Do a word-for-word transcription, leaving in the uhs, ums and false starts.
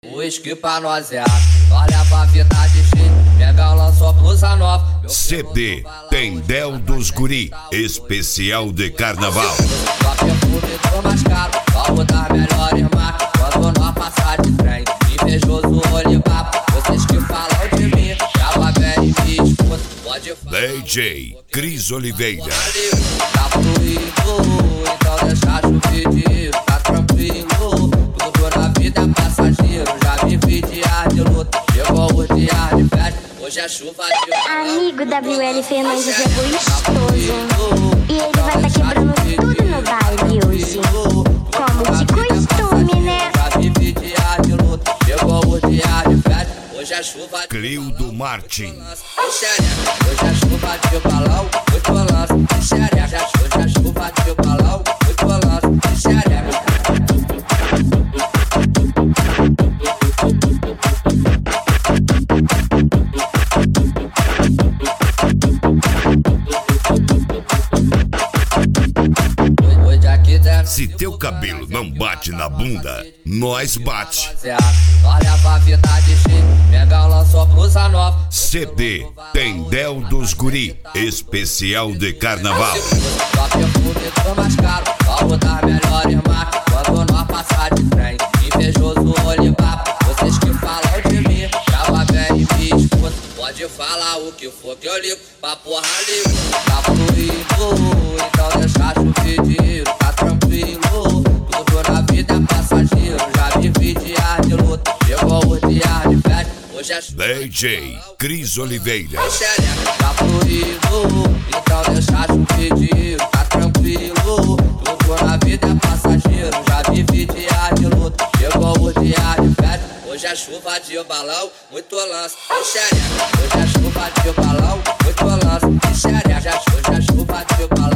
Whisky pra nós é olha pra vida de cheio, pega o lançou blusa nova. C D Tendel dos Guri, especial de carnaval. Só perfume do mais caro, vamos dar melhores marcas. Quando nós passar de trem, invejoso olivar. Vocês que falam de mim, já vai ver e me escuta. Pode falar. D J Cris Oliveira. Tá fluindo, então deixa chuvidinho, tá tranquilo. Tudo na vida é passageiro, já vivi dias de luta. Chegou o dia de festa, hoje é chuva de balão. Amigo W L Fernandes é gostoso. E ele vai tá quebrando tudo no baile hoje. Como de costume, né? Já vivi dias de luta, chegou o dia de festa, hoje é chuva de Clildo Martin. hoje é chuva de balão, muito balanço, de xereca. Hoje é chuva de balão, muito balanço, de xereca. Se teu cabelo não bate na bunda, nós bate. Olha pra vida de cheio, pega o lançou blusa nova. C D Tendel dos Guri, especial de carnaval. Só perfume do mais caro, vamos dar melhores marcas. Quando nós passar de trem, invejoso olivar. Vocês que falam de mim, já vai ver e me escuta. Pode falar o que for que eu ligo, pra porra ligo. Tá fluindo, então deixa chuvidinho, tá tranquilo. Tudo na vida é passageiro, já vivi dias de luta. Chegou o dia de festa, hoje é chuva. D J Cris Oliveira. Tá fluindo, então deixa chuvidinho, tá tranquilo. Tudo na vida é passageiro, já vivi dias de luta. Chegou o dia de festa, hoje é chuva de balão, muito lance, de xereca. Hoje é chuva de balão, muito lance, de xereca. Hoje é chuva de balão.